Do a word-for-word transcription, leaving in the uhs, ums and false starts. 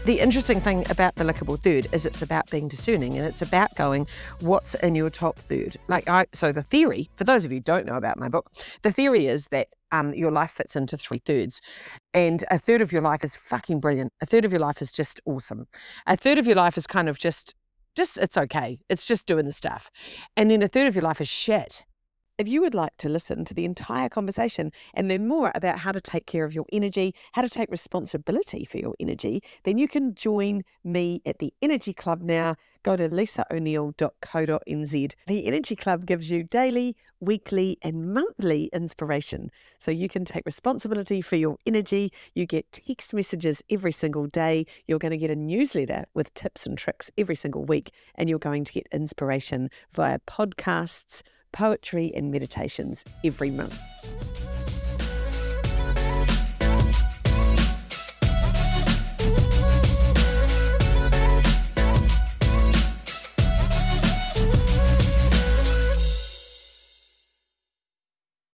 The interesting thing about the lickable third is it's about being discerning, and it's about going, what's in your top third? Like I, so the theory, for those of you who don't know about my book, the theory is that um, your life fits into three thirds, and a third of your life is fucking brilliant. A third of your life is just awesome. A third of your life is kind of just, just it's okay. It's just doing the stuff. And then a third of your life is shit. If you would like to listen to the entire conversation and learn more about how to take care of your energy, how to take responsibility for your energy, then you can join me at the Energy Club now. Go to lisa o'neill dot co dot n z. The Energy Club gives you daily, weekly and monthly inspiration. So you can take responsibility for your energy. You get text messages every single day. You're going to get a newsletter with tips and tricks every single week. And you're going to get inspiration via podcasts, poetry and meditations every month.